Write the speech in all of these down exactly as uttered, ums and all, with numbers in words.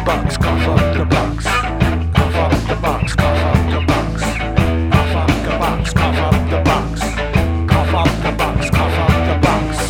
box, cough up the box. Cough up the box, cough up the box. Cough up the box, cough up the box. Cough up the box, cough up the box.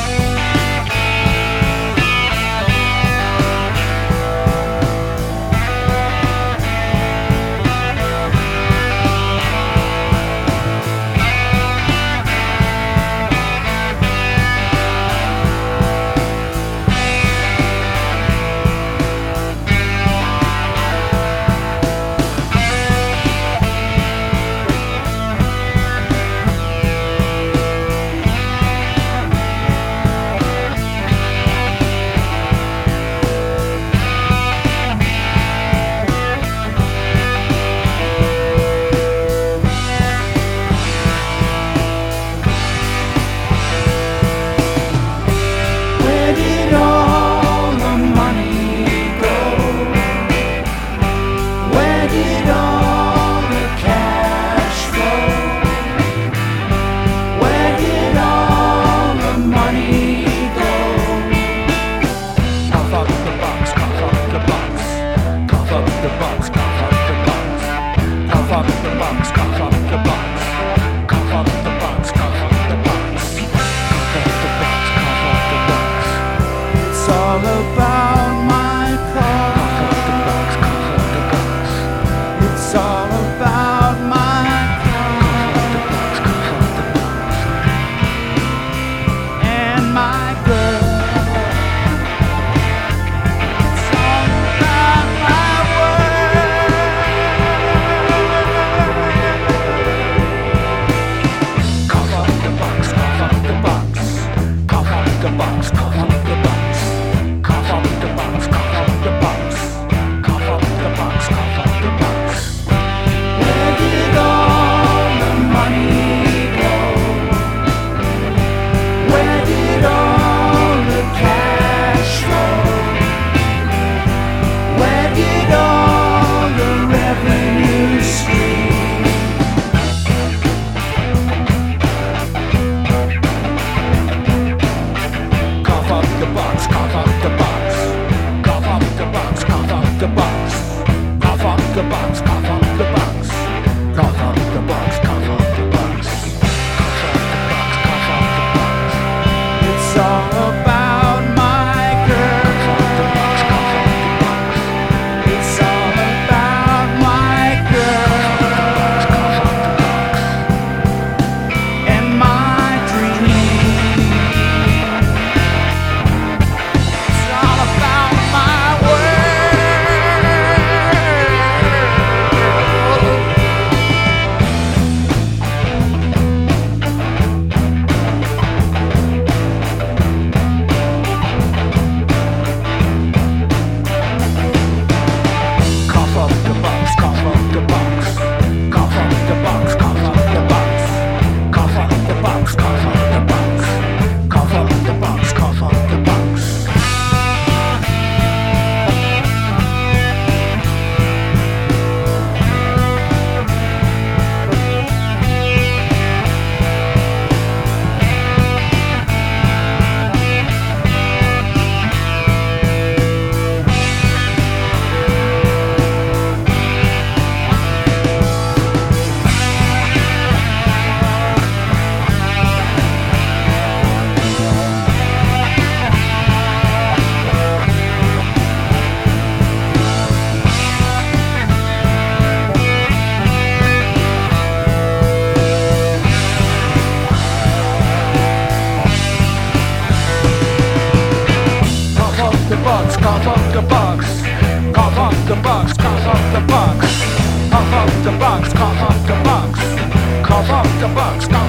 Cough up the box, cough up the box, cough up the box, cough up the box, cough up the box, cough up the box, cough